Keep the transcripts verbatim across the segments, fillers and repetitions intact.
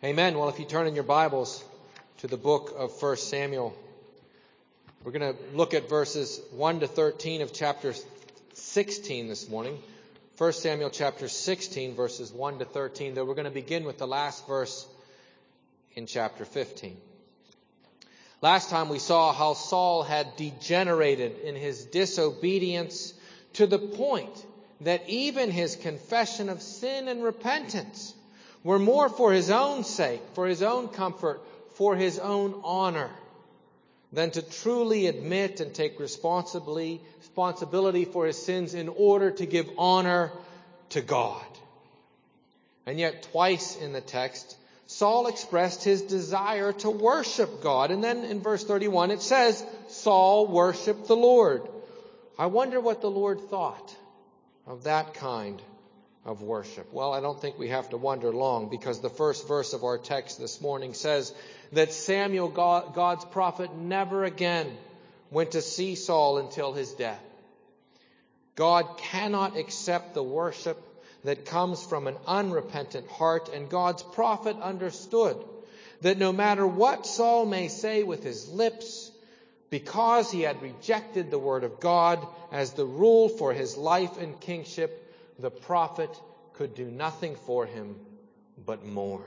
Amen. Well, if you turn in your Bibles to the book of First Samuel, we're going to look at verses one to thirteen of chapter sixteen this morning. First Samuel chapter sixteen, verses one to thirteen, though we're going to begin with the last verse in chapter fifteen. Last time we saw how Saul had degenerated in his disobedience to the point that even his confession of sin and repentance were more for his own sake, for his own comfort, for his own honor, than to truly admit and take responsibly, responsibility for his sins in order to give honor to God. And yet twice in the text, Saul expressed his desire to worship God. And then in verse thirty-one it says, Saul worshiped the Lord. I wonder what the Lord thought of that kind of worship. Well, I don't think we have to wonder long, because the first verse of our text this morning says that Samuel, God, God's prophet, never again went to see Saul until his death. God cannot accept the worship that comes from an unrepentant heart, and God's prophet understood that no matter what Saul may say with his lips, because he had rejected the word of God as the rule for his life and kingship, the prophet could do nothing for him but mourn.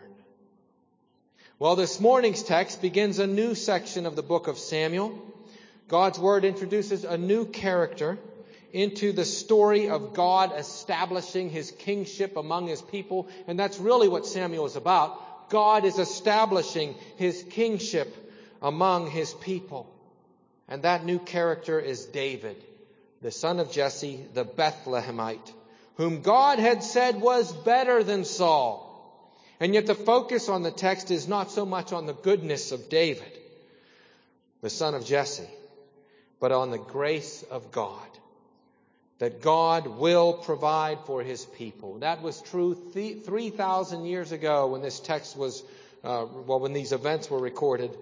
Well, this morning's text begins a new section of the book of Samuel. God's word introduces a new character into the story of God establishing his kingship among his people. And that's really what Samuel is about. God is establishing his kingship among his people. And that new character is David, the son of Jesse, the Bethlehemite, whom God had said was better than Saul. And yet the focus on the text is not so much on the goodness of David, the son of Jesse, but on the grace of God, that God will provide for his people. That was true three thousand years ago when this text was, uh, well, when these events were recorded,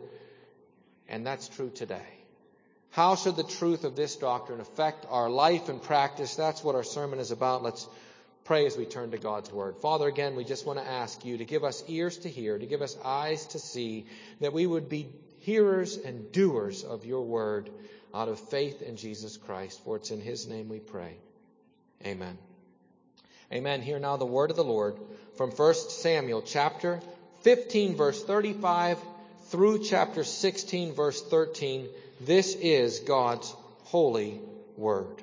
and that's true today. How should the truth of this doctrine affect our life and practice? That's what our sermon is about. Let's pray as we turn to God's word. Father, again, we just want to ask you to give us ears to hear, to give us eyes to see, that we would be hearers and doers of your word out of faith in Jesus Christ. For it's in his name we pray. Amen. Amen. Hear now the word of the Lord from First Samuel chapter fifteen, verse thirty-five through chapter sixteen, verse thirteen. This is God's holy word.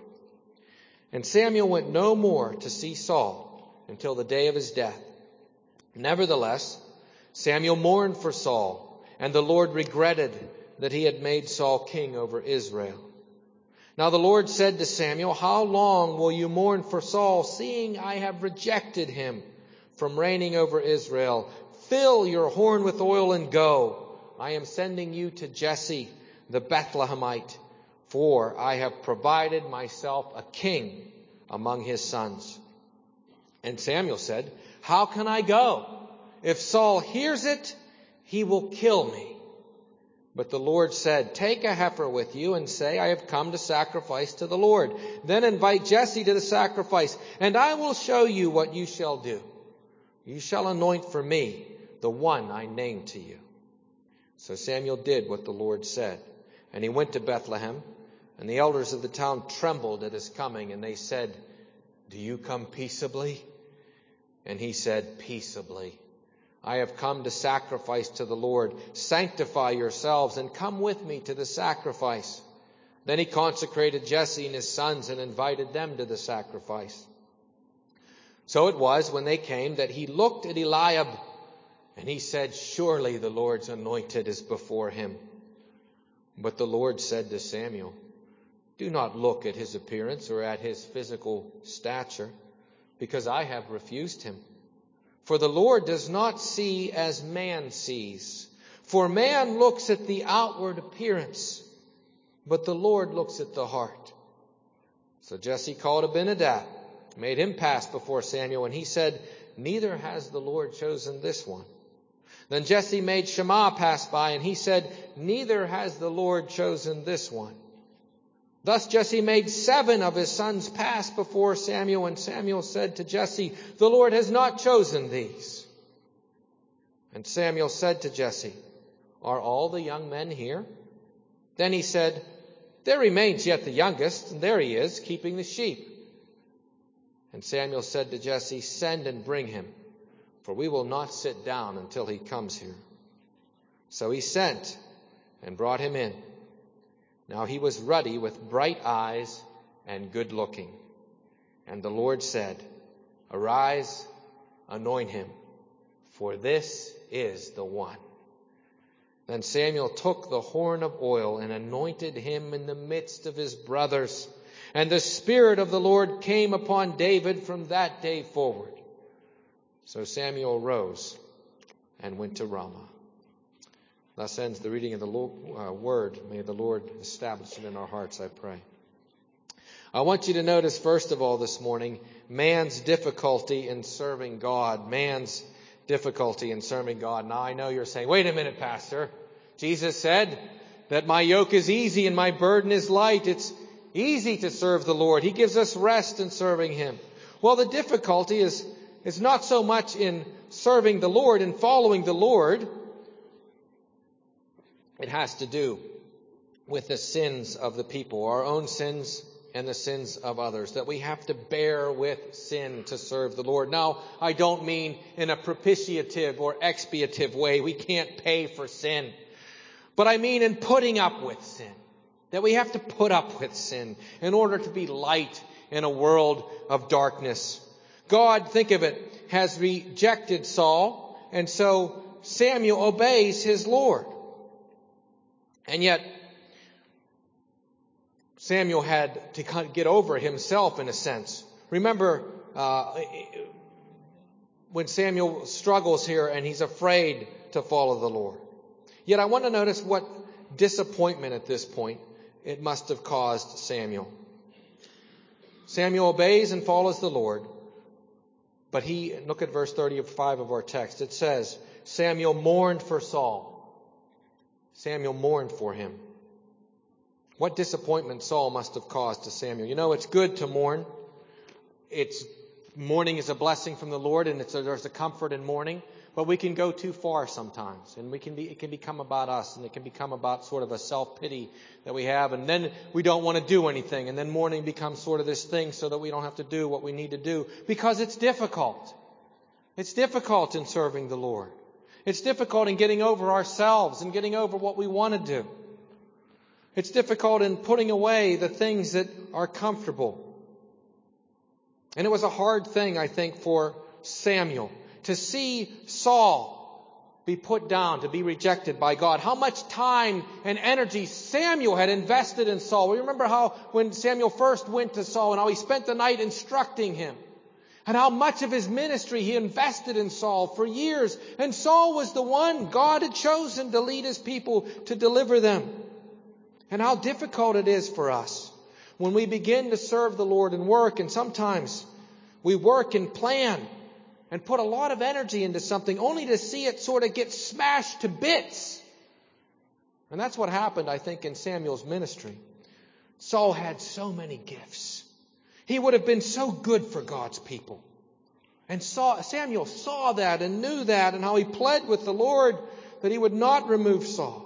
And Samuel went no more to see Saul until the day of his death. Nevertheless, Samuel mourned for Saul, and the Lord regretted that he had made Saul king over Israel. Now the Lord said to Samuel, how long will you mourn for Saul, seeing I have rejected him from reigning over Israel? Fill your horn with oil and go. I am sending you to Jesse, the Bethlehemite, for I have provided myself a king among his sons. And Samuel said, how can I go? If Saul hears it, he will kill me. But the Lord said, take a heifer with you and say, I have come to sacrifice to the Lord. Then invite Jesse to the sacrifice, and I will show you what you shall do. You shall anoint for me the one I named to you. So Samuel did what the Lord said. And he went to Bethlehem, and the elders of the town trembled at his coming, and they said, do you come peaceably? And he said, peaceably. I have come to sacrifice to the Lord. Sanctify yourselves and come with me to the sacrifice. Then he consecrated Jesse and his sons and invited them to the sacrifice. So it was when they came that he looked at Eliab, and he said, surely the Lord's anointed is before him. But the Lord said to Samuel, do not look at his appearance or at his physical stature, because I have refused him. For the Lord does not see as man sees. For man looks at the outward appearance, but the Lord looks at the heart. So Jesse called Abinadab, made him pass before Samuel, and he said, neither has the Lord chosen this one. Then Jesse made Shammah pass by, and he said, neither has the Lord chosen this one. Thus Jesse made seven of his sons pass before Samuel, and Samuel said to Jesse, the Lord has not chosen these. And Samuel said to Jesse, "Are all the young men here?" Then he said, "There remains yet the youngest, and there he is, keeping the sheep." And Samuel said to Jesse, "Send and bring him, for we will not sit down until he comes here." So he sent and brought him in. Now he was ruddy with bright eyes and good looking. And the Lord said, "Arise, anoint him, for this is the one." Then Samuel took the horn of oil and anointed him in the midst of his brothers. And the Spirit of the Lord came upon David from that day forward. So Samuel rose and went to Ramah. Thus ends the reading of the word. May the Lord establish it in our hearts, I pray. I want you to notice, first of all, this morning, man's difficulty in serving God. Man's difficulty in serving God. Now, I know you're saying, wait a minute, Pastor. Jesus said that my yoke is easy and my burden is light. It's easy to serve the Lord. He gives us rest in serving Him. Well, the difficulty is, is not so much in serving the Lord and following the Lord. It has to do with the sins of the people, our own sins and the sins of others, that we have to bear with sin to serve the Lord. Now, I don't mean in a propitiative or expiative way. We can't pay for sin. But I mean in putting up with sin. That we have to put up with sin in order to be light in a world of darkness. God, think of it, has rejected Saul, and so Samuel obeys his Lord. And yet, Samuel had to get over himself in a sense. Remember uh, when Samuel struggles here and he's afraid to follow the Lord. Yet I want to notice what disappointment at this point it must have caused Samuel. Samuel obeys and follows the Lord. But he, look at verse thirty-five of our text. It says, Samuel mourned for Saul. Samuel mourned for him. What disappointment Saul must have caused to Samuel. You know, it's good to mourn. It's mourning is a blessing from the Lord, and it's a, there's a comfort in mourning. But we can go too far sometimes, and we can be, it can become about us, and it can become about sort of a self-pity that we have, and then we don't want to do anything, and then mourning becomes sort of this thing so that we don't have to do what we need to do, because it's difficult. It's difficult in serving the Lord. It's difficult in getting over ourselves and getting over what we want to do. It's difficult in putting away the things that are comfortable. And it was a hard thing, I think, for Samuel to see Saul be put down, to be rejected by God. How much time and energy Samuel had invested in Saul. We remember how when Samuel first went to Saul and how he spent the night instructing him. And how much of his ministry he invested in Saul for years. And Saul was the one God had chosen to lead his people, to deliver them. And how difficult it is for us when we begin to serve the Lord and work. And sometimes we work and plan and put a lot of energy into something only to see it sort of get smashed to bits. And that's what happened, I think, in Samuel's ministry. Saul had so many gifts. He would have been so good for God's people. And saw, Samuel saw that and knew that, and how he pled with the Lord that he would not remove Saul.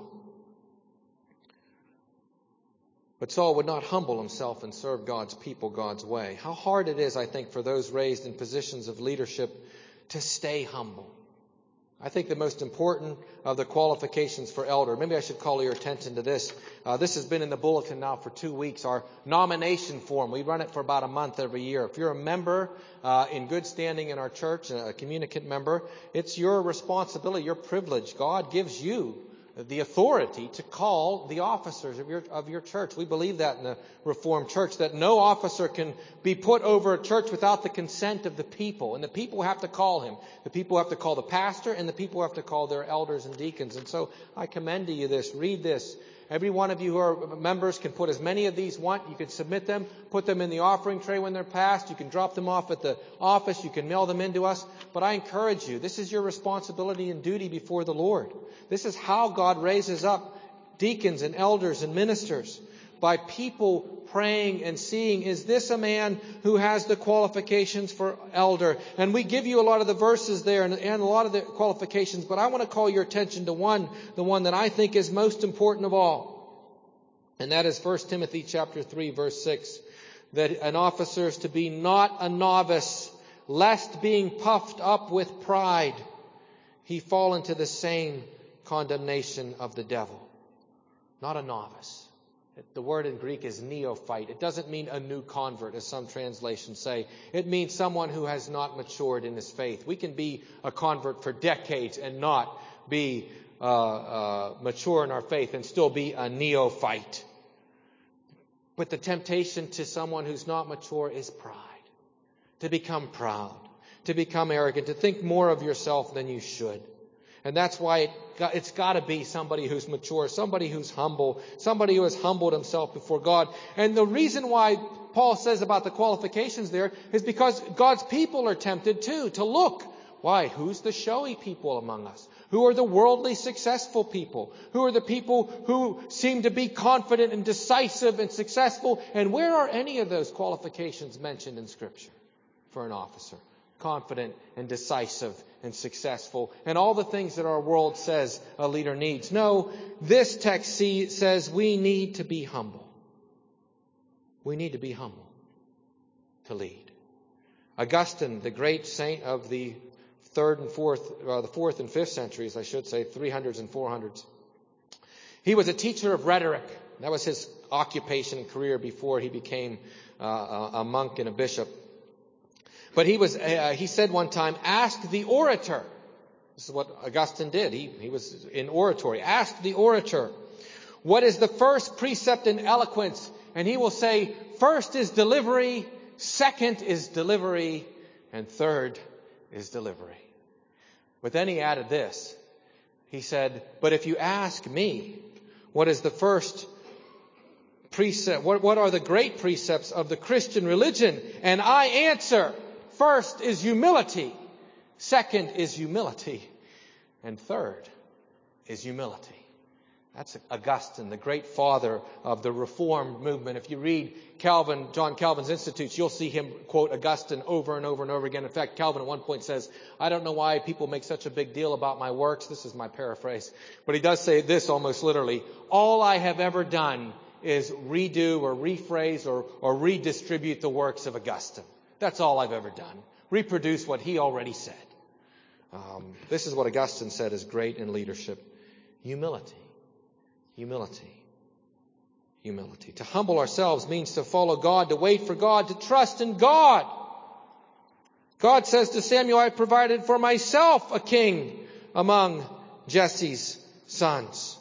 But Saul would not humble himself and serve God's people God's way. How hard it is, I think, for those raised in positions of leadership to stay humble. I think the most important of the qualifications for elder, maybe I should call your attention to this. Uh, this has been in the bulletin now for two weeks, our nomination form. We run it for about a month every year. If you're a member uh, in good standing in our church, a communicant member, it's your responsibility, your privilege. God gives you the authority to call the officers of your of your church. We believe that in the Reformed Church, that no officer can be put over a church without the consent of the people. And the people have to call him. The people have to call the pastor, and the people have to call their elders and deacons. And so I commend to you this. Read this. Every one of you who are members can put as many of these want. You can submit them, put them in the offering tray when they're passed. You can drop them off at the office. You can mail them in to us. But I encourage you, this is your responsibility and duty before the Lord. This is how God raises up deacons and elders and ministers. by people praying and seeing, is this a man who has the qualifications for elder? And we give you a lot of the verses there and, and a lot of the qualifications, but I want to call your attention to one, the one that I think is most important of all. And that is First Timothy chapter three, verse six, that an officer is to be not a novice, lest being puffed up with pride, he fall into the same condemnation of the devil. Not a novice. The word in Greek is neophyte. It doesn't mean a new convert, as some translations say. It means someone who has not matured in his faith. We can be a convert for decades and not be uh, uh, mature in our faith and still be a neophyte. But the temptation to someone who's not mature is pride. To become proud. To become arrogant. To think more of yourself than you should. And that's why it got, it's got to be somebody who's mature, somebody who's humble, somebody who has humbled himself before God. And the reason why Paul says about the qualifications there is because God's people are tempted too to look. Why? Who's the showy people among us? Who are the worldly successful people? Who are the people who seem to be confident and decisive and successful? And where are any of those qualifications mentioned in Scripture for an officer? Confident and decisive and successful, and all the things that our world says a leader needs. No, this text says we need to be humble. We need to be humble to lead. Augustine, the great saint of the third and fourth, uh, the fourth and fifth centuries, I should say, three hundreds and four hundreds. He was a teacher of rhetoric. That was his occupation and career before he became uh, a monk and a bishop. But he was, uh, he said one time, ask the orator. This is what Augustine did. He, he was in oratory. Ask the orator, what is the first precept in eloquence? And he will say, first is delivery, second is delivery, and third is delivery. But then he added this. He said, but if you ask me, what is the first precept? What, what are the great precepts of the Christian religion? And I answer, first is humility, second is humility, and third is humility. That's Augustine, the great father of the Reformed movement. If you read Calvin, John Calvin's Institutes, you'll see him quote Augustine over and over and over again. In fact, Calvin at one point says, I don't know why people make such a big deal about my works. This is my paraphrase. But he does say this almost literally. All I have ever done is redo or rephrase or, or redistribute the works of Augustine. That's all I've ever done. Reproduce what he already said. Um, this is what Augustine said is great in leadership. Humility. Humility. Humility. To humble ourselves means to follow God, to wait for God, to trust in God. God says to Samuel, I provided for myself a king among Jesse's sons.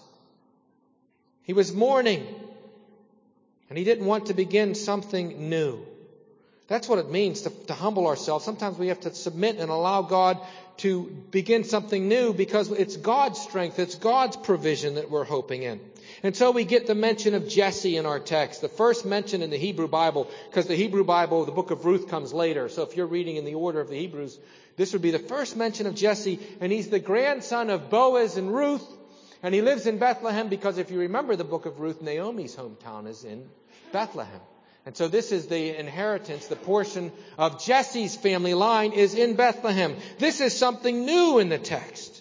He was mourning, and he didn't want to begin something new. That's what it means to, to humble ourselves. Sometimes we have to submit and allow God to begin something new because it's God's strength, it's God's provision that we're hoping in. And so we get the mention of Jesse in our text, the first mention in the Hebrew Bible, because the Hebrew Bible, the book of Ruth, comes later. So if you're reading in the order of the Hebrews, this would be the first mention of Jesse, and he's the grandson of Boaz and Ruth, and he lives in Bethlehem because if you remember the book of Ruth, Naomi's hometown is in Bethlehem. And so this is the inheritance, the portion of Jesse's family line is in Bethlehem. This is something new in the text.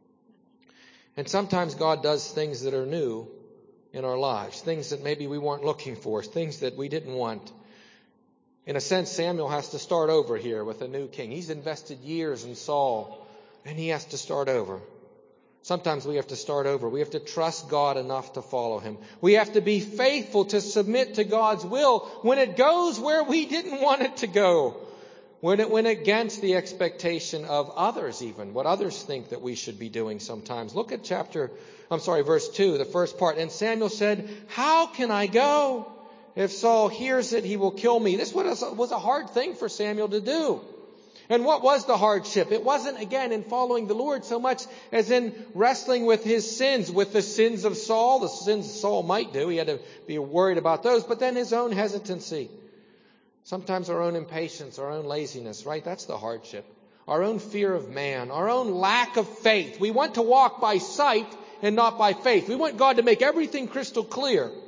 And sometimes God does things that are new in our lives, things that maybe we weren't looking for, things that we didn't want. In a sense, Samuel has to start over here with a new king. He's invested years in Saul, and he has to start over. Sometimes we have to start over. We have to trust God enough to follow Him. We have to be faithful to submit to God's will when it goes where we didn't want it to go. When it went against the expectation of others even, what others think that we should be doing sometimes. Look at chapter, I'm sorry, verse two, the first part. And Samuel said, how can I go? If Saul hears it, he will kill me. This was a hard thing for Samuel to do. And what was the hardship? It wasn't, again, in following the Lord so much as in wrestling with his sins, with the sins of Saul, the sins Saul might do. He had to be worried about those, but then his own hesitancy. Sometimes our own impatience, our own laziness, right? That's the hardship. Our own fear of man, our own lack of faith. We want to walk by sight and not by faith. We want God to make everything crystal clear.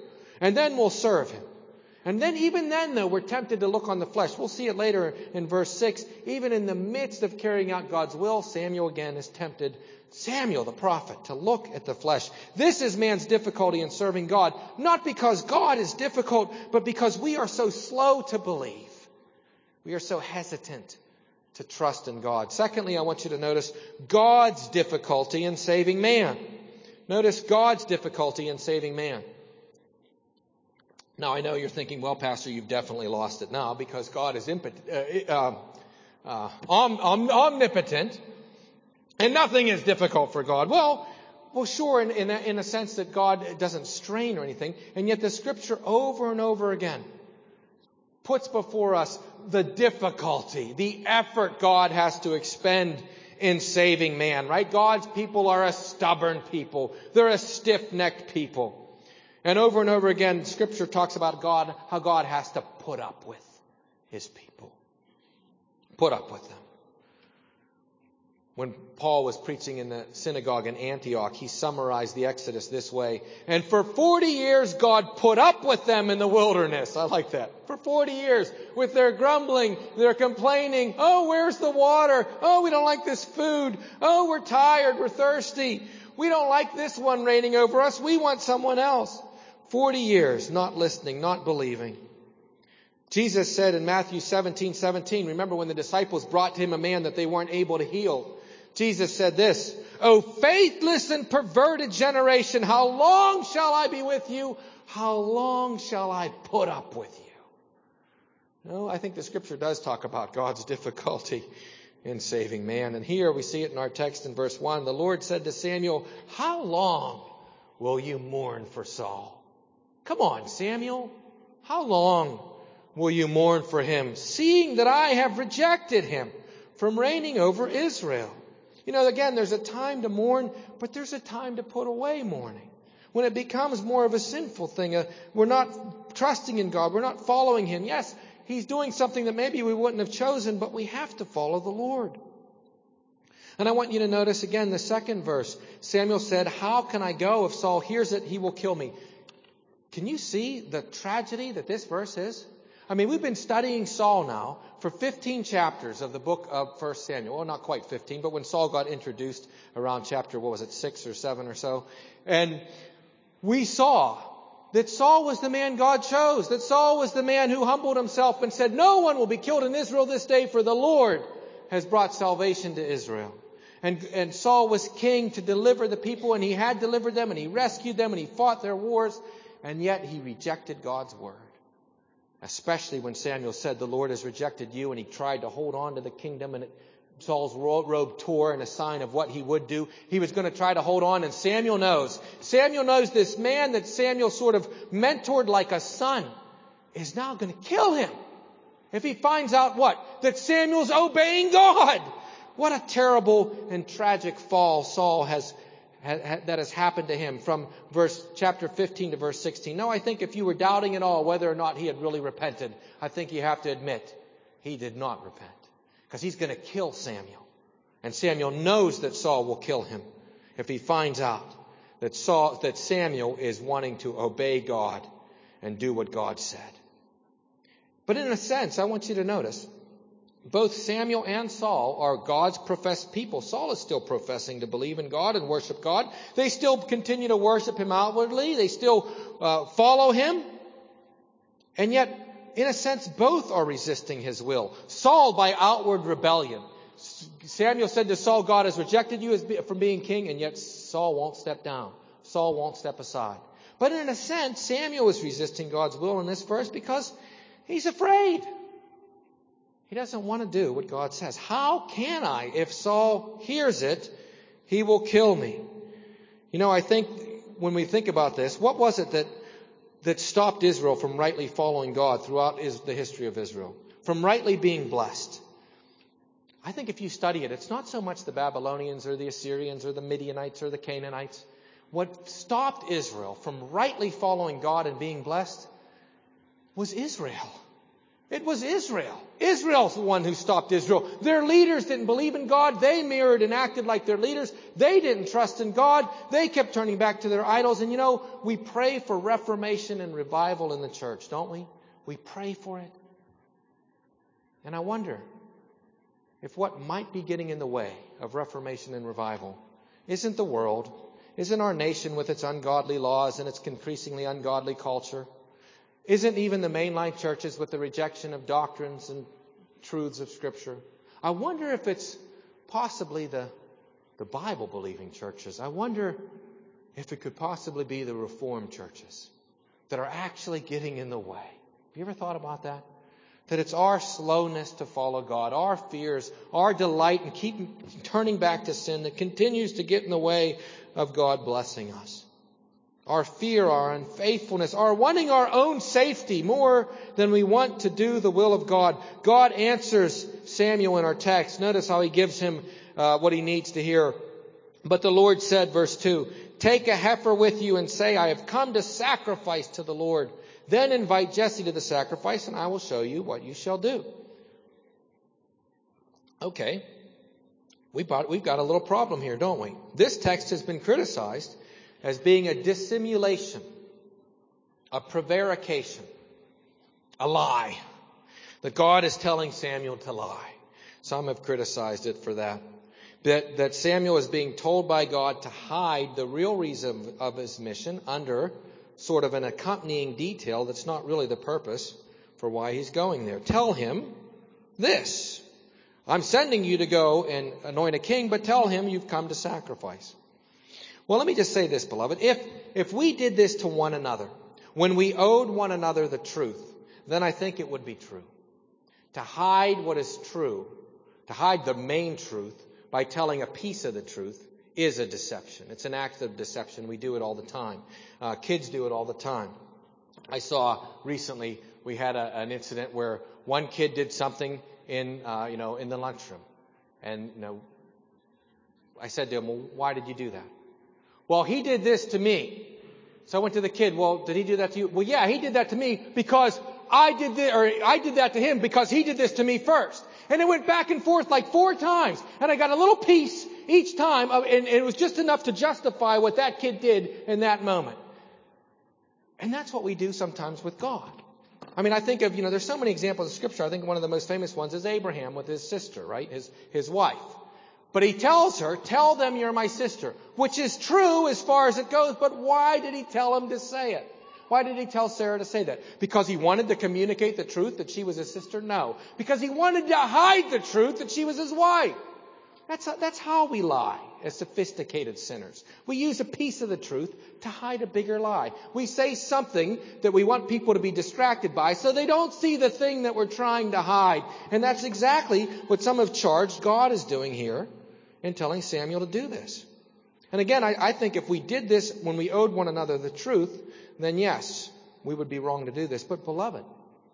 And then we'll serve him. And then even then, though, we're tempted to look on the flesh. We'll see it later in verse six. Even in the midst of carrying out God's will, Samuel again is tempted, Samuel the prophet, to look at the flesh. This is man's difficulty in serving God. Not because God is difficult, but because we are so slow to believe. We are so hesitant to trust in God. Secondly, I want you to notice God's difficulty in saving man. Notice God's difficulty in saving man. Now, I know you're thinking, well, Pastor, you've definitely lost it now because God is impot- uh, uh, om- om- omnipotent and nothing is difficult for God. Well, well, sure, in, in, a, in a sense that God doesn't strain or anything, and yet the Scripture over and over again puts before us the difficulty, the effort God has to expend in saving man, right? God's people are a stubborn people. They're a stiff-necked people. And over and over again, Scripture talks about God, how God has to put up with his people. Put up with them. When Paul was preaching in the synagogue in Antioch, he summarized the Exodus this way. And for forty years, God put up with them in the wilderness. I like that. For forty years, with their grumbling, their complaining. Oh, where's the water? Oh, we don't like this food. Oh, we're tired. We're thirsty. We don't like this one reigning over us. We want someone else. Forty years, not listening, not believing. Jesus said in Matthew seventeen seventeen, remember when the disciples brought to him a man that they weren't able to heal. Jesus said this, "O faithless and perverted generation, how long shall I be with you? How long shall I put up with you?" No, I think the Scripture does talk about God's difficulty in saving man. And here we see it in our text in verse one. The Lord said to Samuel, "How long will you mourn for Saul?" Come on, Samuel. How long will you mourn for him, seeing that I have rejected him from reigning over Israel? You know, again, there's a time to mourn, but there's a time to put away mourning. When it becomes more of a sinful thing, uh, we're not trusting in God, we're not following him. Yes, he's doing something that maybe we wouldn't have chosen, but we have to follow the Lord. And I want you to notice again the second verse. Samuel said, "How can I go? If Saul hears it, he will kill me." Can you see the tragedy that this verse is? I mean, we've been studying Saul now for fifteen chapters of the book of First Samuel. Well, not quite fifteen, but when Saul got introduced around chapter, what was it, six or seven or so. And we saw that Saul was the man God chose, that Saul was the man who humbled himself and said, "No one will be killed in Israel this day, for the Lord has brought salvation to Israel." And, and Saul was king to deliver the people, and he had delivered them, and he rescued them, and he fought their wars. And yet he rejected God's word. Especially when Samuel said, "The Lord has rejected you," and he tried to hold on to the kingdom, and it, Saul's robe tore in a sign of what he would do. He was going to try to hold on, and Samuel knows. Samuel knows this man that Samuel sort of mentored like a son is now going to kill him. If he finds out what? That Samuel's obeying God. What a terrible and tragic fall Saul has that has happened to him from verse chapter fifteen to verse sixteen. No, I think if you were doubting at all whether or not he had really repented, I think you have to admit he did not repent. Because he's going to kill Samuel. And Samuel knows that Saul will kill him if he finds out that Saul, that Samuel is wanting to obey God and do what God said. But in a sense, I want you to notice, both Samuel and Saul are God's professed people. Saul is still professing to believe in God and worship God. They still continue to worship him outwardly. They still uh, follow him. And yet, in a sense, both are resisting his will. Saul by outward rebellion. Samuel said to Saul, "God has rejected you from being king," and yet Saul won't step down. Saul won't step aside. But in a sense, Samuel is resisting God's will in this verse because he's afraid. He doesn't want to do what God says. How can I? If Saul hears it, he will kill me. You know, I think when we think about this, what was it that, that stopped Israel from rightly following God throughout the history of Israel? From rightly being blessed? I think if you study it, it's not so much the Babylonians or the Assyrians or the Midianites or the Canaanites. What stopped Israel from rightly following God and being blessed was Israel. It was Israel. Israel's the one who stopped Israel. Their leaders didn't believe in God. They mirrored and acted like their leaders. They didn't trust in God. They kept turning back to their idols. And you know, we pray for reformation and revival in the church, don't we? We pray for it. And I wonder if what might be getting in the way of reformation and revival isn't the world, isn't our nation with its ungodly laws and its increasingly ungodly culture, isn't even the mainline churches with the rejection of doctrines and truths of Scripture. I wonder if it's possibly the, the Bible-believing churches. I wonder if it could possibly be the Reformed churches that are actually getting in the way. Have you ever thought about that? That it's our slowness to follow God, our fears, our delight in keep turning back to sin that continues to get in the way of God blessing us. Our fear, our unfaithfulness, our wanting our own safety more than we want to do the will of God. God answers Samuel in our text. Notice how he gives him uh, what he needs to hear. But the Lord said, verse two, take a heifer with you and say, I have come to sacrifice to the Lord. Then invite Jesse to the sacrifice, and I will show you what you shall do. Okay, we bought, we've got a little problem here, don't we? This text has been criticized as being a dissimulation, a prevarication, a lie. That God is telling Samuel to lie. Some have criticized it for that. That, that Samuel is being told by God to hide the real reason of his mission under sort of an accompanying detail that's not really the purpose for why he's going there. Tell him this. I'm sending you to go and anoint a king, but tell him you've come to sacrifice. Well, let me just say this, beloved. If, if we did this to one another, when we owed one another the truth, then I think it would be true. To hide what is true, to hide the main truth by telling a piece of the truth is a deception. It's an act of deception. We do it all the time. Uh, kids do it all the time. I saw recently we had a, an incident where one kid did something in, uh, you know, in the lunchroom. And, you know, I said to him, well, why did you do that? Well, he did this to me. So I went to the kid. Well, did he do that to you? Well, yeah, he did that to me because I did this, or I did that to him because he did this to me first. And it went back and forth like four times. And I got a little piece each time, of, and it was just enough to justify what that kid did in that moment. And that's what we do sometimes with God. I mean, I think of, you know, there's so many examples of Scripture. I think one of the most famous ones is Abraham with his sister, right? His, his wife. But he tells her, tell them you're my sister, which is true as far as it goes. But why did he tell him to say it? Why did he tell Sarah to say that? Because he wanted to communicate the truth that she was his sister? No. Because he wanted to hide the truth that she was his wife. That's, that's how we lie as sophisticated sinners. We use a piece of the truth to hide a bigger lie. We say something that we want people to be distracted by so they don't see the thing that we're trying to hide. And that's exactly what some have charged God is doing here in telling Samuel to do this. And again, I, I think if we did this when we owed one another the truth, then yes, we would be wrong to do this. But beloved,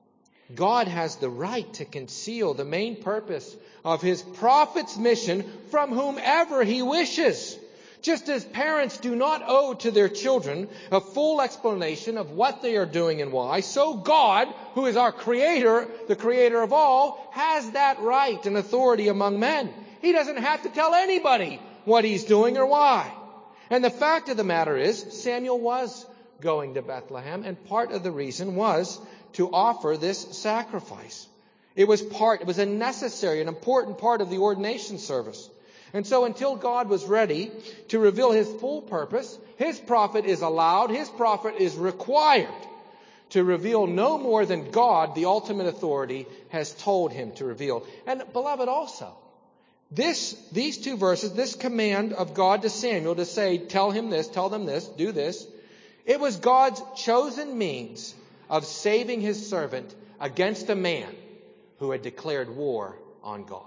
God has the right to conceal the main purpose of his prophet's mission from whomever he wishes. Just as parents do not owe to their children a full explanation of what they are doing and why, so God, who is our creator, the creator of all, has that right and authority among men. He doesn't have to tell anybody what he's doing or why. And the fact of the matter is, Samuel was going to Bethlehem, and part of the reason was to offer this sacrifice. It was part, it was a necessary, an important part of the ordination service. And so until God was ready to reveal his full purpose, his prophet is allowed, his prophet is required to reveal no more than God, the ultimate authority, has told him to reveal. And beloved, also, this, these two verses, this command of God to Samuel to say, tell him this, tell them this, do this, it was God's chosen means of saving his servant against a man who had declared war on God.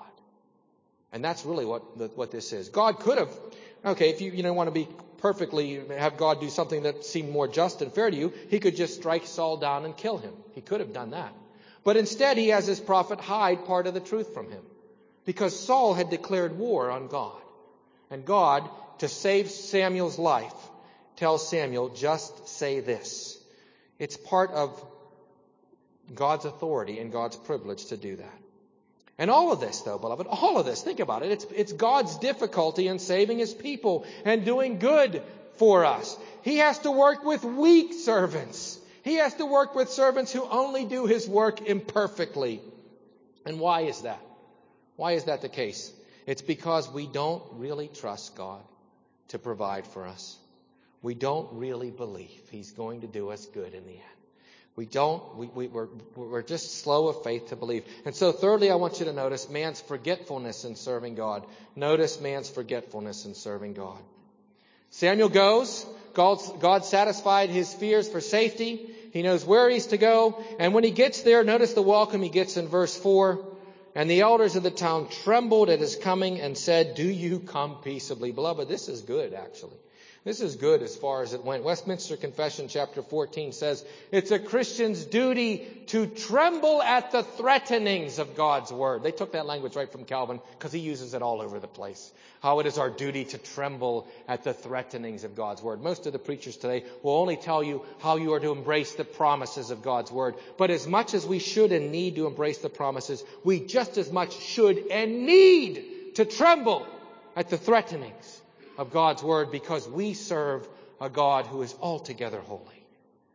And that's really what the, what this is. God could have, okay, if you, you know, want to be perfectly, have God do something that seemed more just and fair to you, he could just strike Saul down and kill him. He could have done that. But instead, he has his prophet hide part of the truth from him. Because Saul had declared war on God. And God, to save Samuel's life, tells Samuel, just say this. It's part of God's authority and God's privilege to do that. And all of this, though, beloved, all of this, think about it. It's, it's God's difficulty in saving His people and doing good for us. He has to work with weak servants. He has to work with servants who only do His work imperfectly. And why is that? Why is that the case? It's because we don't really trust God to provide for us. We don't really believe He's going to do us good in the end. We don't, we, we, we're, we're just slow of faith to believe. And so thirdly, I want you to notice man's forgetfulness in serving God. Notice man's forgetfulness in serving God. Samuel goes. God's, God satisfied his fears for safety. He knows where he's to go. And when he gets there, notice the welcome he gets in verse four. And the elders of the town trembled at his coming and said, "Do you come peaceably?" Beloved, this is good, actually. This is good as far as it went. Westminster Confession chapter fourteen says, it's a Christian's duty to tremble at the threatenings of God's word. They took that language right from Calvin because he uses it all over the place. How it is our duty to tremble at the threatenings of God's word. Most of the preachers today will only tell you how you are to embrace the promises of God's word. But as much as we should and need to embrace the promises, we just as much should and need to tremble at the threatenings of God's word, because we serve a God who is altogether holy.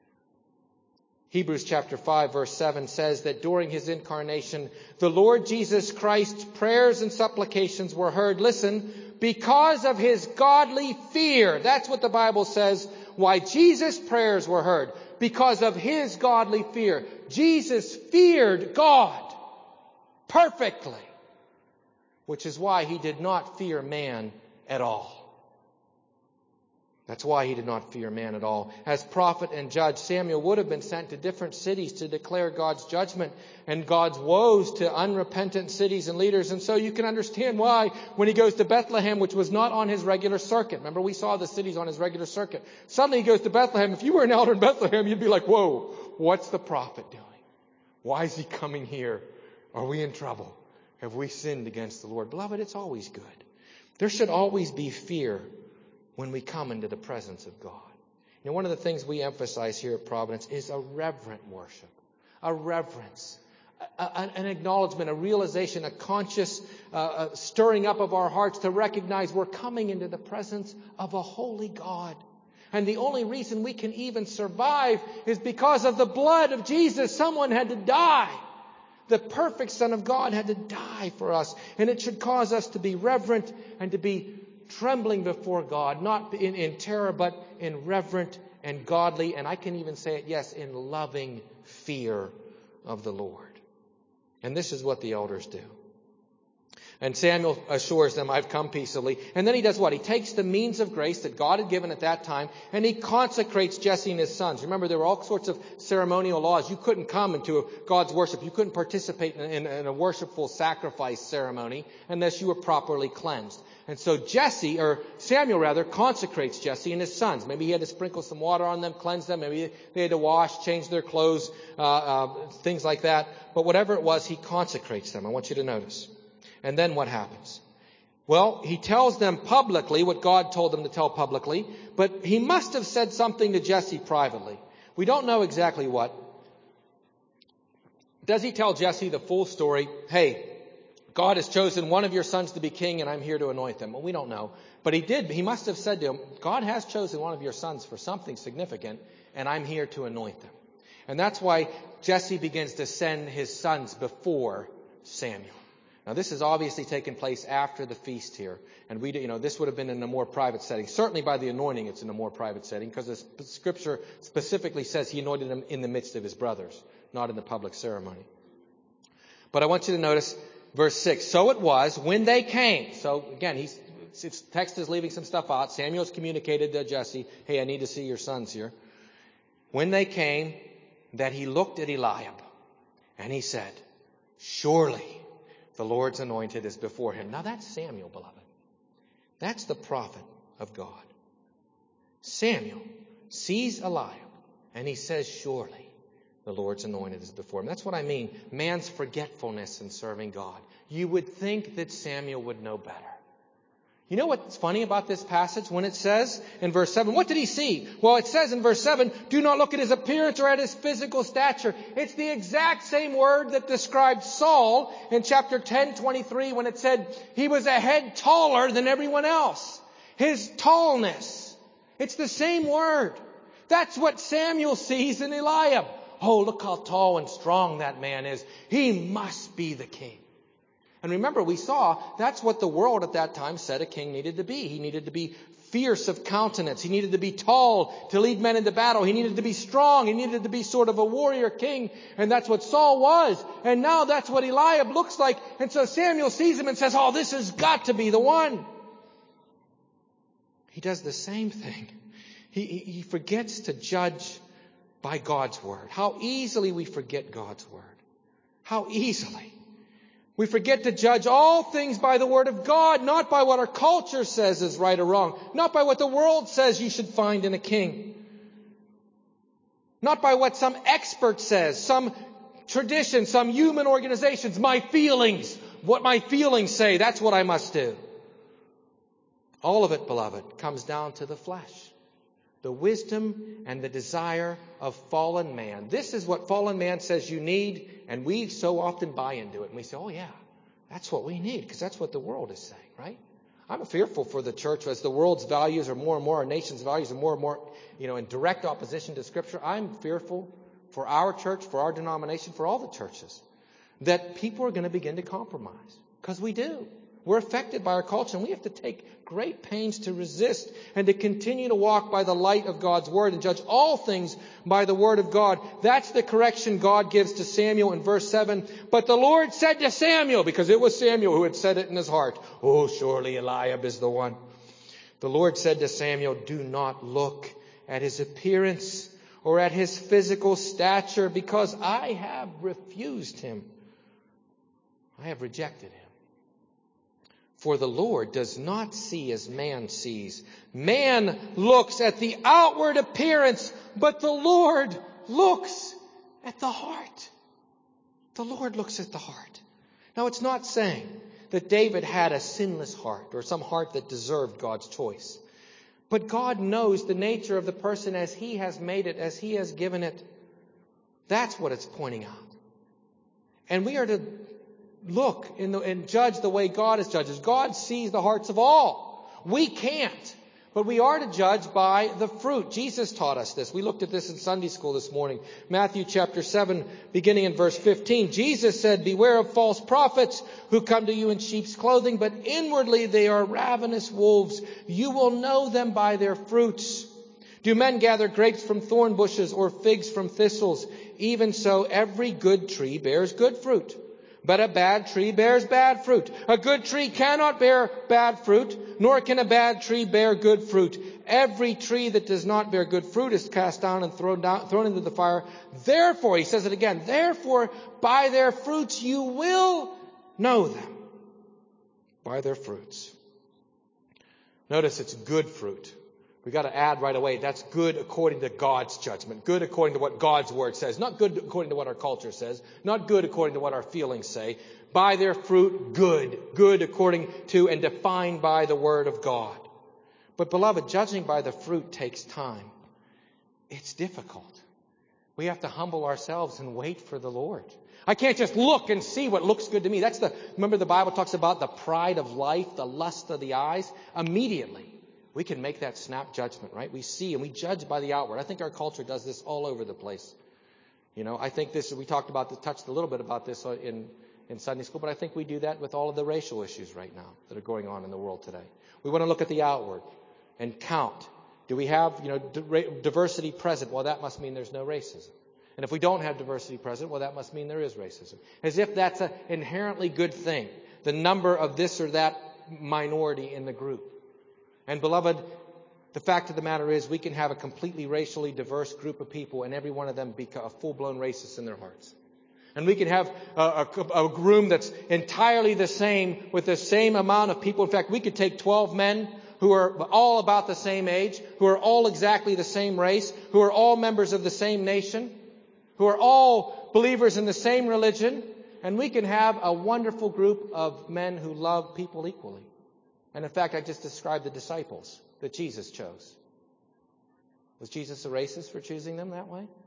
Hebrews chapter five verse seven says that during his incarnation, the Lord Jesus Christ's prayers and supplications were heard. Listen, because of his godly fear. That's what the Bible says. Why Jesus' prayers were heard. Because of his godly fear. Jesus feared God perfectly. Which is why he did not fear man at all. That's why he did not fear man at all. As prophet and judge, Samuel would have been sent to different cities to declare God's judgment and God's woes to unrepentant cities and leaders. And so you can understand why when he goes to Bethlehem, which was not on his regular circuit. Remember, we saw the cities on his regular circuit. Suddenly he goes to Bethlehem. If you were an elder in Bethlehem, you'd be like, whoa, what's the prophet doing? Why is he coming here? Are we in trouble? Have we sinned against the Lord? Beloved, it's always good. There should always be fear when we come into the presence of God. You know, one of the things we emphasize here at Providence is a reverent worship, a reverence, a, a, an acknowledgement, a realization, a conscious uh, a stirring up of our hearts to recognize we're coming into the presence of a holy God. And the only reason we can even survive is because of the blood of Jesus. Someone had to die. The perfect Son of God had to die for us. And it should cause us to be reverent and to be trembling before God, not in, in terror, but in reverent and godly, and I can even say it, yes, in loving fear of the Lord. And this is what the elders do. And Samuel assures them, I've come peaceably. And then he does what? He takes the means of grace that God had given at that time, and he consecrates Jesse and his sons. Remember, there were all sorts of ceremonial laws. You couldn't come into God's worship. You couldn't participate in, in, in a worshipful sacrifice ceremony unless you were properly cleansed. And so Jesse, or Samuel rather, consecrates Jesse and his sons. Maybe he had to sprinkle some water on them, cleanse them. Maybe they had to wash, change their clothes, uh, uh, things like that. But whatever it was, he consecrates them. I want you to notice. And then what happens? Well, he tells them publicly what God told them to tell publicly, but he must have said something to Jesse privately. We don't know exactly what. Does he tell Jesse the full story? Hey, God has chosen one of your sons to be king, and I'm here to anoint them. Well, we don't know. But he did. He must have said to him, God has chosen one of your sons for something significant, and I'm here to anoint them. And that's why Jesse begins to send his sons before Samuel. Now, this has obviously taken place after the feast here. And we, you know, this would have been in a more private setting. Certainly by the anointing, it's in a more private setting, because the scripture specifically says he anointed him in the midst of his brothers, not in the public ceremony. But I want you to notice verse six. So it was when they came. So again, he's, it's, text is leaving some stuff out. Samuel's communicated to Jesse, hey, I need to see your sons here. When they came, that he looked at Eliab, and he said, surely the Lord's anointed is before him. Now that's Samuel, beloved. That's the prophet of God. Samuel sees Eliab, and he says, surely the Lord's anointed is before him. That's what I mean. Man's forgetfulness in serving God. You would think that Samuel would know better. You know what's funny about this passage when it says in verse seven, what did he see? Well, it says in verse seven, do not look at his appearance or at his physical stature. It's the exact same word that described Saul in chapter ten, twenty-three, when it said he was a head taller than everyone else. His tallness. It's the same word. That's what Samuel sees in Eliab. Oh, look how tall and strong that man is. He must be the king. And remember, we saw that's what the world at that time said a king needed to be. He needed to be fierce of countenance. He needed to be tall to lead men into battle. He needed to be strong. He needed to be sort of a warrior king. And that's what Saul was. And now that's what Eliab looks like. And so Samuel sees him and says, oh, this has got to be the one. He does the same thing. He, he forgets to judge by God's word. How easily we forget God's word. How easily. We forget to judge all things by the word of God, not by what our culture says is right or wrong, not by what the world says you should find in a king, not by what some expert says, some tradition, some human organizations, my feelings, what my feelings say, that's what I must do. All of it, beloved, comes down to the flesh. The wisdom and the desire of fallen man. This is what fallen man says you need, and we so often buy into it. And we say, oh yeah, that's what we need, because that's what the world is saying, right? I'm fearful for the church as the world's values are more and more, our nation's values are more and more, you know, in direct opposition to Scripture. I'm fearful for our church, for our denomination, for all the churches, that people are going to begin to compromise, because we do. We're affected by our culture, and we have to take great pains to resist and to continue to walk by the light of God's word and judge all things by the word of God. That's the correction God gives to Samuel in verse seven. But the Lord said to Samuel, because it was Samuel who had said it in his heart, oh, surely Eliab is the one. The Lord said to Samuel, do not look at his appearance or at his physical stature, because I have refused him. I have rejected him. For the Lord does not see as man sees. Man looks at the outward appearance, but the Lord looks at the heart. The Lord looks at the heart. Now, it's not saying that David had a sinless heart or some heart that deserved God's choice. But God knows the nature of the person as He has made it, as He has given it. That's what it's pointing out. And we are to look in the, and judge the way God is judges. God sees the hearts of all. We can't. But we are to judge by the fruit. Jesus taught us this. We looked at this in Sunday school this morning. Matthew chapter seven, beginning in verse fifteen. Jesus said, beware of false prophets who come to you in sheep's clothing, but inwardly they are ravenous wolves. You will know them by their fruits. Do men gather grapes from thorn bushes or figs from thistles? Even so, every good tree bears good fruit. But a bad tree bears bad fruit. A good tree cannot bear bad fruit, nor can a bad tree bear good fruit. Every tree that does not bear good fruit is cast down and thrown down, thrown into the fire. Therefore, he says it again, therefore, by their fruits you will know them. By their fruits. Notice it's good fruit. We've got to add right away, that's good according to God's judgment. Good according to what God's word says. Not good according to what our culture says. Not good according to what our feelings say. By their fruit, good. Good according to and defined by the word of God. But beloved, judging by the fruit takes time. It's difficult. We have to humble ourselves and wait for the Lord. I can't just look and see what looks good to me. That's the, remember the Bible talks about the pride of life, the lust of the eyes. Immediately, we can make that snap judgment, right? We see and we judge by the outward. I think our culture does this all over the place. You know, I think this, we talked about this, touched a little bit about this in, in Sunday school, but I think we do that with all of the racial issues right now that are going on in the world today. We want to look at the outward and count. Do we have, you know, diversity present? Well, that must mean there's no racism. And if we don't have diversity present, well, that must mean there is racism. As if that's an inherently good thing, the number of this or that minority in the group. And beloved, the fact of the matter is we can have a completely racially diverse group of people and every one of them be a full-blown racist in their hearts. And we can have a, a, a room that's entirely the same with the same amount of people. In fact, we could take twelve men who are all about the same age, who are all exactly the same race, who are all members of the same nation, who are all believers in the same religion, and we can have a wonderful group of men who love people equally. And in fact, I just described the disciples that Jesus chose. Was Jesus a racist for choosing them that way?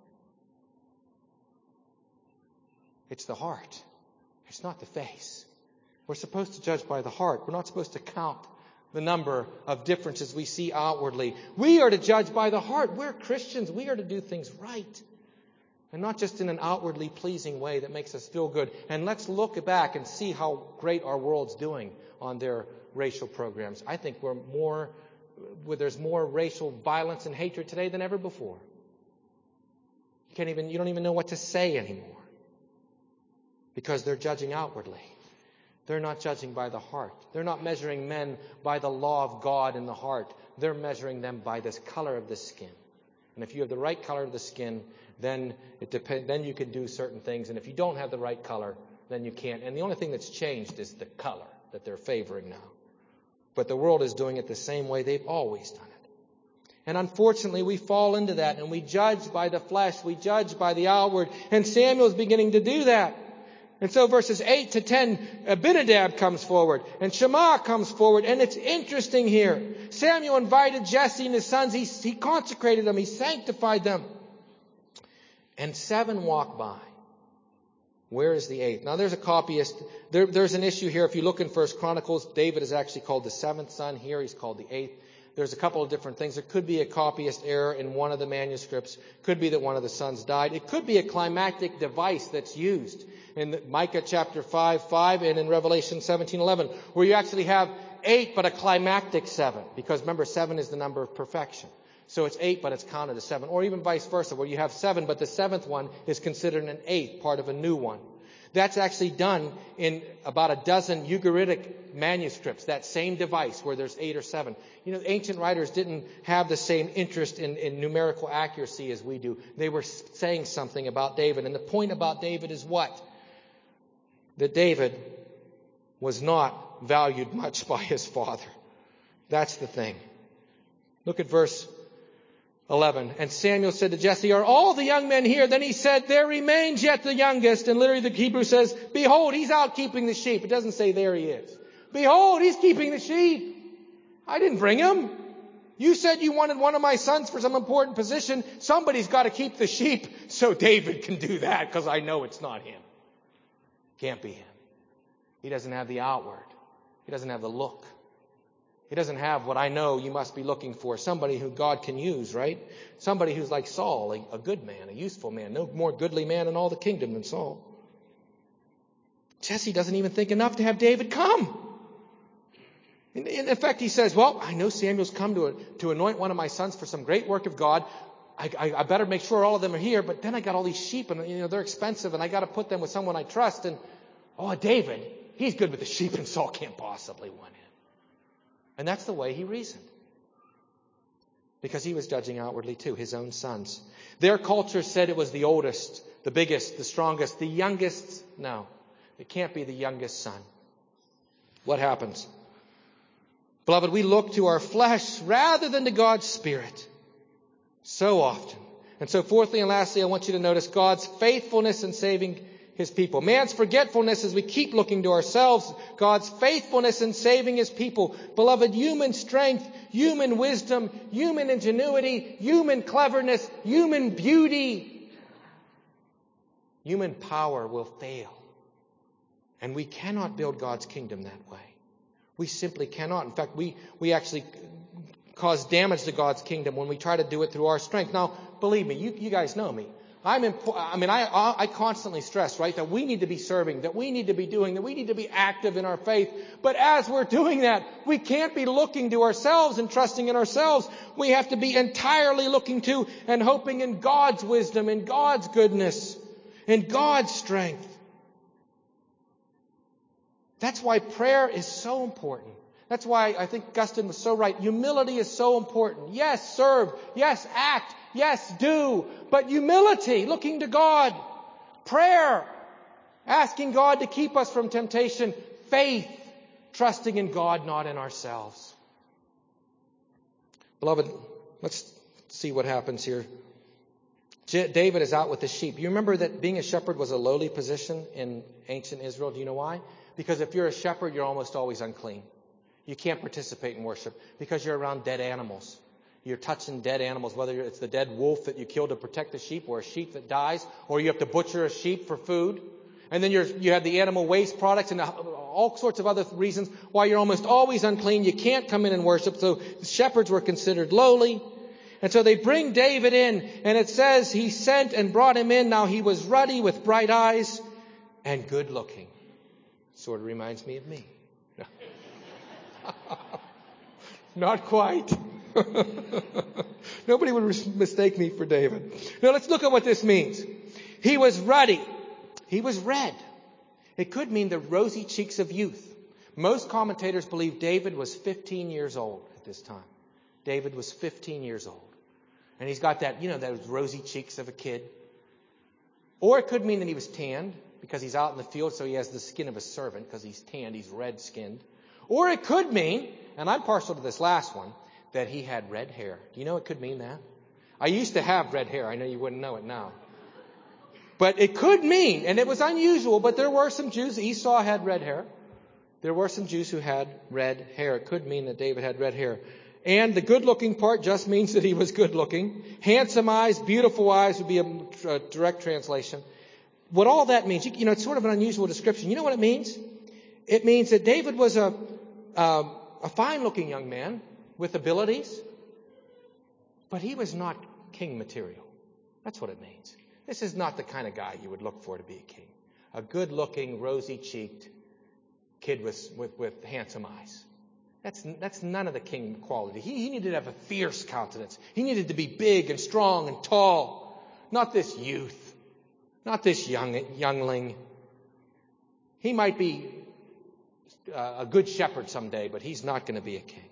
It's the heart. It's not the face. We're supposed to judge by the heart. We're not supposed to count the number of differences we see outwardly. We are to judge by the heart. We're Christians. We are to do things right. And not just in an outwardly pleasing way that makes us feel good. And let's look back and see how great our world's doing on their racial programs. I think we're more, where there's more racial violence and hatred today than ever before. You can't even, you don't even know what to say anymore. Because they're judging outwardly. They're not judging by the heart. They're not measuring men by the law of God in the heart. They're measuring them by this color of the skin. And if you have the right color of the skin, then it depend, then you can do certain things. And if you don't have the right color, then you can't. And the only thing that's changed is the color that they're favoring now. But the world is doing it the same way they've always done it. And unfortunately, we fall into that and we judge by the flesh. We judge by the outward. And Samuel's beginning to do that. And so verses eight to ten, Abinadab comes forward and Shammah comes forward. And it's interesting here. Samuel invited Jesse and his sons. He, he consecrated them. He sanctified them. And seven walk by. Where is the eighth? Now there's a copyist. There, there's an issue here. If you look in First Chronicles, David is actually called the seventh son. Here he's called the eighth. There's a couple of different things. There could be a copyist error in one of the manuscripts. Could be that one of the sons died. It could be a climactic device that's used in Micah chapter five, five, and in Revelation seventeen, eleven, where you actually have eight, but a climactic seven. Because remember, seven is the number of perfection. So it's eight, but it's counted as seven. Or even vice versa, where you have seven, but the seventh one is considered an eighth, part of a new one. That's actually done in about a dozen Ugaritic manuscripts, that same device where there's eight or seven. You know, ancient writers didn't have the same interest in, in numerical accuracy as we do. They were saying something about David. And the point about David is what? That David was not valued much by his father. That's the thing. Look at verse eleven. And Samuel said to Jesse, are all the young men here? Then he said, there remains yet the youngest. And literally the Hebrew says, behold, he's out keeping the sheep. It doesn't say there he is. Behold, he's keeping the sheep. I didn't bring him. You said you wanted one of my sons for some important position. Somebody's got to keep the sheep so David can do that because I know it's not him. Can't be him. He doesn't have the outward. He doesn't have the look. He doesn't have what I know you must be looking for. Somebody who God can use, right? Somebody who's like Saul, a, a good man, a useful man. No more goodly man in all the kingdom than Saul. Jesse doesn't even think enough to have David come. In, in fact, he says, well, I know Samuel's come to, a, to anoint one of my sons for some great work of God. I, I, I better make sure all of them are here. But then I got all these sheep and, you know, they're expensive and I got to put them with someone I trust. And, oh, David, he's good with the sheep and Saul can't possibly want him. And that's the way he reasoned. Because he was judging outwardly too, his own sons. Their culture said it was the oldest, the biggest, the strongest, the youngest. No, it can't be the youngest son. What happens? Beloved, we look to our flesh rather than to God's Spirit. So often. And so fourthly and lastly, I want you to notice God's faithfulness in saving His people. Man's forgetfulness as we keep looking to ourselves. God's faithfulness in saving His people. Beloved, human strength, human wisdom, human ingenuity, human cleverness, human beauty, human power will fail. And we cannot build God's kingdom that way. We simply cannot. In fact, we, we actually cause damage to God's kingdom when we try to do it through our strength. Now, believe me, you, you guys know me. I'm impo- I mean, I, I constantly stress, right, that we need to be serving, that we need to be doing, that we need to be active in our faith. But as we're doing that, we can't be looking to ourselves and trusting in ourselves. We have to be entirely looking to and hoping in God's wisdom, in God's goodness, in God's strength. That's why prayer is so important. That's why I think Augustine was so right. Humility is so important. Yes, serve. Yes, act. Yes, do. But humility, looking to God. Prayer, asking God to keep us from temptation. Faith, trusting in God, not in ourselves. Beloved, let's see what happens here. David is out with the sheep. You remember that being a shepherd was a lowly position in ancient Israel. Do you know why? Because if you're a shepherd, you're almost always unclean. You can't participate in worship because you're around dead animals. You're touching dead animals, whether it's the dead wolf that you kill to protect the sheep or a sheep that dies, or you have to butcher a sheep for food. And then you're, you have the animal waste products and all sorts of other reasons why you're almost always unclean. You can't come in and worship. So the shepherds were considered lowly. And so they bring David in, and it says he sent and brought him in. Now he was ruddy with bright eyes and good looking. Sort of reminds me of me. No. Not quite. Nobody would mistake me for David. Now let's look at what this means. He was ruddy. He was red. It could mean the rosy cheeks of youth. Most commentators believe David was fifteen years old at this time. David was fifteen years old. And he's got that, you know, those rosy cheeks of a kid. Or it could mean that he was tanned because he's out in the field, so he has the skin of a servant because he's tanned, he's red-skinned. Or it could mean, and I'm partial to this last one, that he had red hair. Do you know it could mean that? I used to have red hair. I know you wouldn't know it now. But it could mean, and it was unusual, but there were some Jews. Esau had red hair. There were some Jews who had red hair. It could mean that David had red hair. And the good-looking part just means that he was good-looking. Handsome eyes, beautiful eyes would be a, a direct translation. What all that means, you, you know, it's sort of an unusual description. You know what it means? It means that David was a, a, a fine-looking young man with abilities, but he was not king material. That's what it means. This is not the kind of guy you would look for to be a king. A good-looking, rosy-cheeked kid with, with, with handsome eyes. That's, that's none of the king quality. He, he needed to have a fierce countenance. He needed to be big and strong and tall. Not this youth. Not this young youngling. He might be uh, a good shepherd someday, but he's not going to be a king.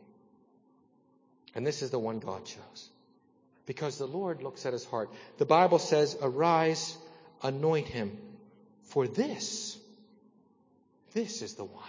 And this is the one God chose. Because the Lord looks at his heart. The Bible says, arise, anoint him. For this, this is the one.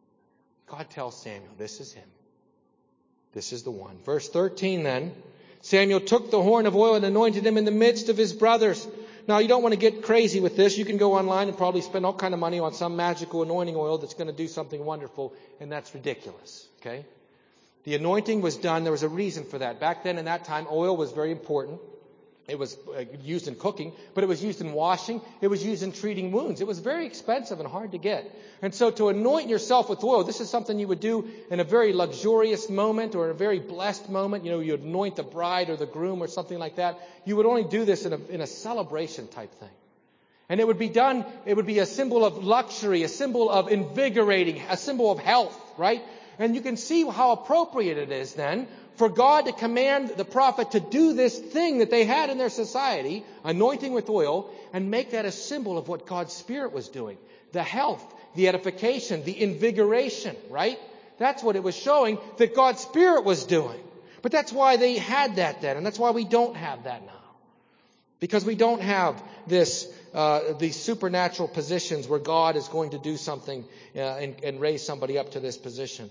God tells Samuel, this is him. This is the one. Verse thirteen then, Samuel took the horn of oil and anointed him in the midst of his brothers. Now, you don't want to get crazy with this. You can go online and probably spend all kind of money on some magical anointing oil that's going to do something wonderful, and that's ridiculous. Okay? The anointing was done. There was a reason for that. Back then, in that time, oil was very important. It was used in cooking, but it was used in washing. It was used in treating wounds. It was very expensive and hard to get. And so to anoint yourself with oil, this is something you would do in a very luxurious moment or a very blessed moment. You know, you'd anoint the bride or the groom or something like that. You would only do this in a, in a celebration type thing. And it would be done, it would be a symbol of luxury, a symbol of invigorating, a symbol of health, right? And you can see how appropriate it is then for God to command the prophet to do this thing that they had in their society, anointing with oil, and make that a symbol of what God's Spirit was doing. The health, the edification, the invigoration, right? That's what it was showing that God's Spirit was doing. But that's why they had that then, and that's why we don't have that now. Because we don't have this, uh, these supernatural positions where God is going to do something uh, and, and raise somebody up to this position.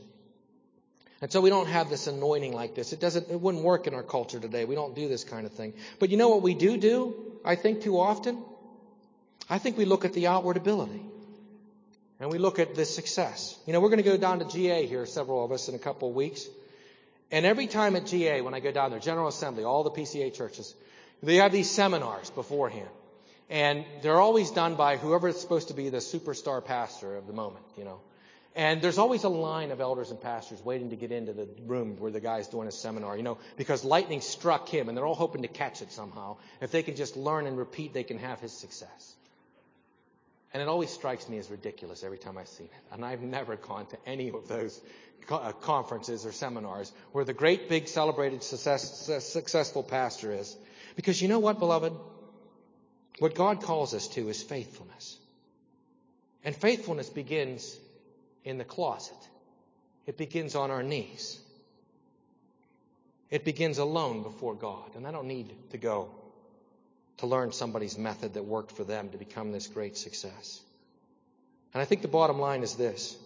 And so we don't have this anointing like this. It doesn't, it wouldn't work in our culture today. We don't do this kind of thing. But you know what we do do, I think, too often? I think we look at the outward ability. And we look at the success. You know, we're going to go down to G A here, several of us, in a couple of weeks. And every time at G A, when I go down there, General Assembly, all the P C A churches, they have these seminars beforehand. And they're always done by whoever is supposed to be the superstar pastor of the moment, you know. And there's always a line of elders and pastors waiting to get into the room where the guy's doing a seminar, you know, because lightning struck him and they're all hoping to catch it somehow. If they can just learn and repeat, they can have his success. And it always strikes me as ridiculous every time I see it. And I've never gone to any of those conferences or seminars where the great, big, celebrated, success, successful pastor is. Because you know what, beloved? What God calls us to is faithfulness. And faithfulness begins in the closet. It begins on our knees. It begins alone before God. And I don't need to go to learn somebody's method that worked for them to become this great success. And I think the bottom line is this.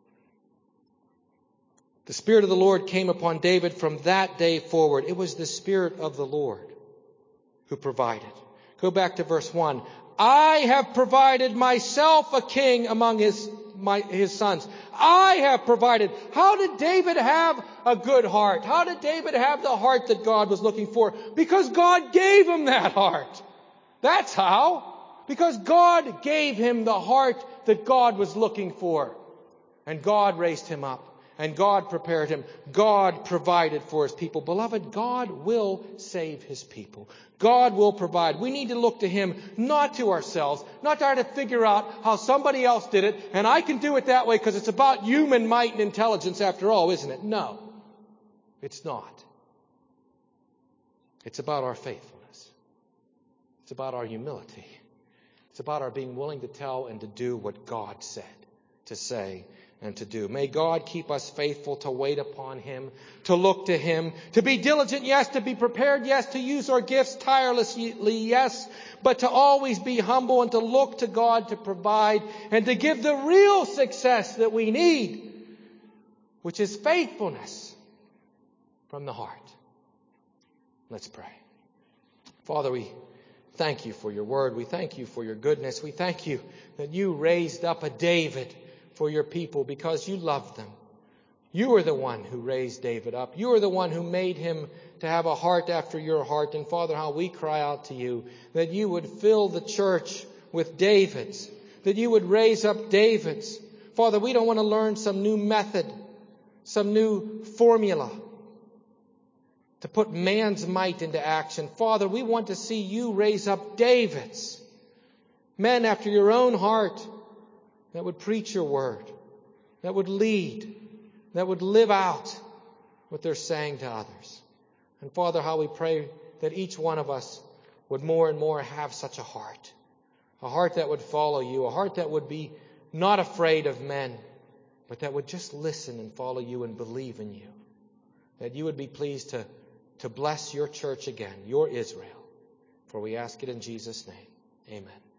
The Spirit of the Lord came upon David from that day forward. It was the Spirit of the Lord who provided. Go back to verse one. I have provided myself a king among his, my, his sons. I have provided. How did David have a good heart? How did David have the heart that God was looking for? Because God gave him that heart. That's how. Because God gave him the heart that God was looking for. And God raised him up. And God prepared him. God provided for his people. Beloved, God will save his people. God will provide. We need to look to him, not to ourselves, not try to figure out how somebody else did it, and I can do it that way because it's about human might and intelligence after all, isn't it? No, it's not. It's about our faithfulness. It's about our humility. It's about our being willing to tell and to do what God said to say and to do. May God keep us faithful to wait upon him, to look to him, to be diligent, yes, to be prepared, yes, to use our gifts tirelessly, yes, but to always be humble and to look to God to provide and to give the real success that we need, which is faithfulness from the heart. Let's pray. Father, we thank you for your word. We thank you for your goodness. We thank you that you raised up a David for your people because you loved them. You are the one who raised David up. You are the one who made him to have a heart after your heart. And Father, how we cry out to you that you would fill the church with Davids, that you would raise up Davids. Father, we don't want to learn some new method, some new formula to put man's might into action. Father, we want to see you raise up Davids, men after your own heart, that would preach your word, that would lead, that would live out what they're saying to others. And Father, how we pray that each one of us would more and more have such a heart, a heart that would follow you, a heart that would be not afraid of men, but that would just listen and follow you and believe in you, that you would be pleased to, to bless your church again, your Israel. For we ask it in Jesus' name. Amen.